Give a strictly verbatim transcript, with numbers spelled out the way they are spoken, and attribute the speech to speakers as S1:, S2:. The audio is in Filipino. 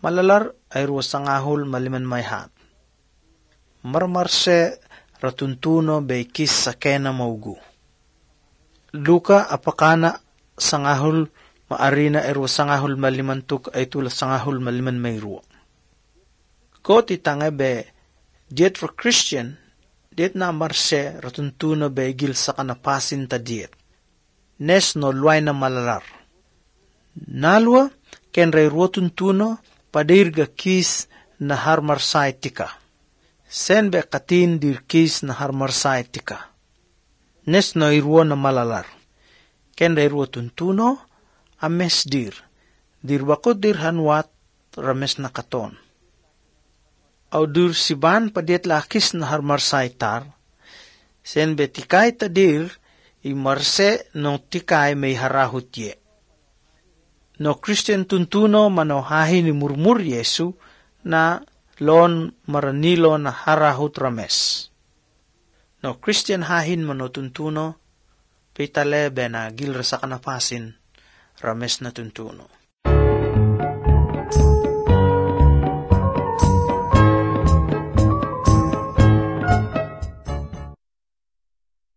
S1: Malalar ay ruwa sangahul maliman mayhat. Marmarse ratuntuno bay kis sakena maugu. Luka apakana sangahul maarina ay ruwa sangahul malimantuk ay tula sangahul maliman mayruwa. Ko titangay be diet for Christian, diet na marse ratuntuno bay gil sa kanapasin ta diet. Nes no luay na malalar. Nalwa ken ray ruwa tuntuno padirga kis na harmarsay tika. Sen be katin dir kis na harmarsay tika. Nes no iruwa na malalar. Ken ray ruwa tuntuno ames dir. Dir bakod dir hanwat rames na katon. Au dur siban padiet lakis na harmarsay tar. Sen be tikay tadir imarse no tikay may harahut ye. No Christian tuntuno manohahi ni murmur Yesu na lon maranilo na harahut rames. No Christian hahin manotuntuno pitale bena gilra sa kanapasin rames na tuntuno.